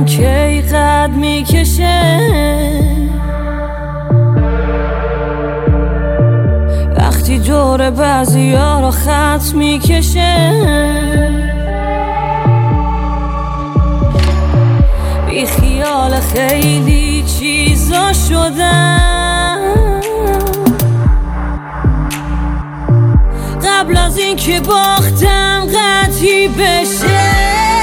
دلم کی قد میکشه وقتی دور بعضیا رو خط میکشه بی خیال خیلی چیزا شدم قبل از این که باختم قطعی بشه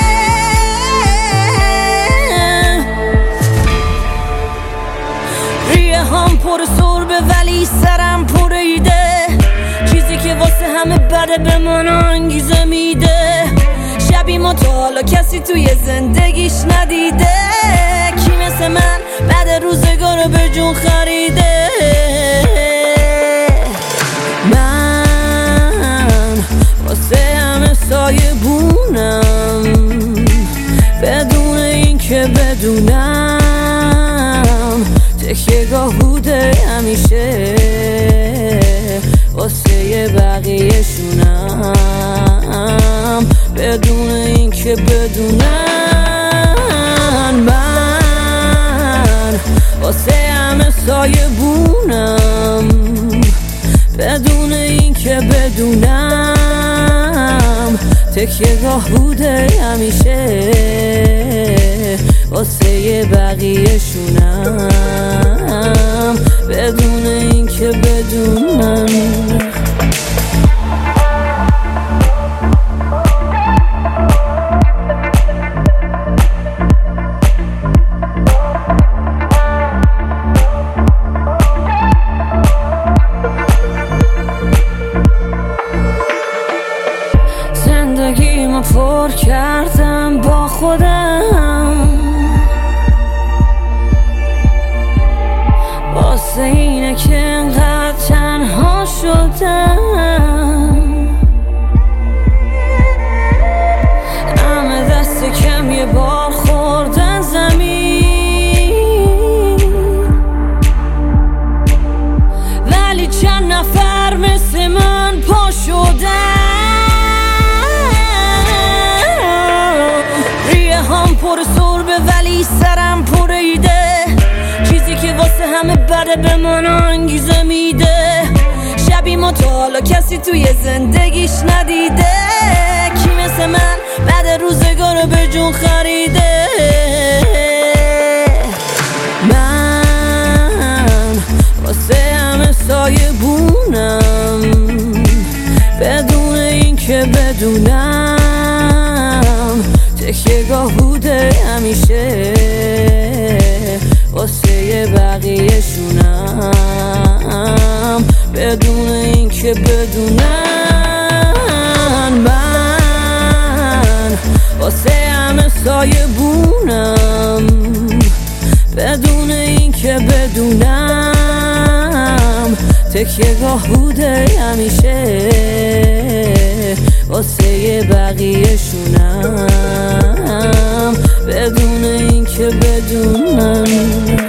ریه هم پر سربه ولی سرم پریده چیزی که واسه همه بده به من انگیزه میده شبی ما تا حالا کسی توی زندگیش ندیده کی مثل من بعد روزگار به جون خریده من واسه همه سایه بونم بدون این که بدونم تکیه‌گاه بوده همیشه واسه بقیه شونم بدون این که بدونم من واسه همه سایه بونم بدون این که بدونم تکیه‌گاه بوده همیشه واسه بقیه شونم بدون این که بدونم زندگیمو پر کردم با خودم واسه اینه که انقدر تنها شدم همه دست کم یه بار خوردن زمین ولی چند نفر مثل من پا شدن پر سربه ولی سرم پریده چیزی که واسه همه بده به من انگیزه میده شبی ما تا حالا کسی توی زندگیش ندیده کی مثل من بعد روزگار به جون خریده من واسه همه سایه بونم بدون این که بدونم تکیه‌گاه بوده همیشه واسه بقیه شونم بدون این که بدونم من واسه همه سایه بونم بدون این که بدونم تکیه‌گاه بوده همیشه واسه بقیه شونم بدون این که بدونم